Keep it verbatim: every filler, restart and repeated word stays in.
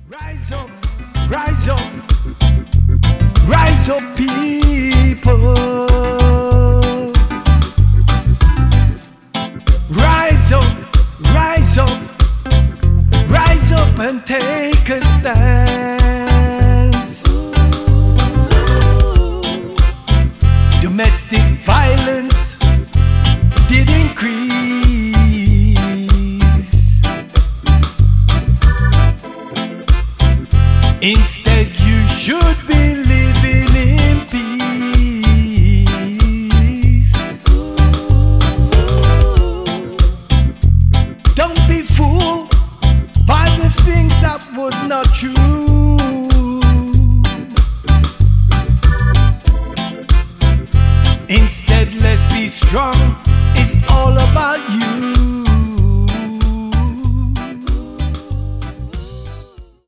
Rise up, rise up, rise up, people. Rise up, rise up, rise up and take a stance. Domestic violence did increase. Instead, you should be living in peace. Don't be fooled by the things that was not true.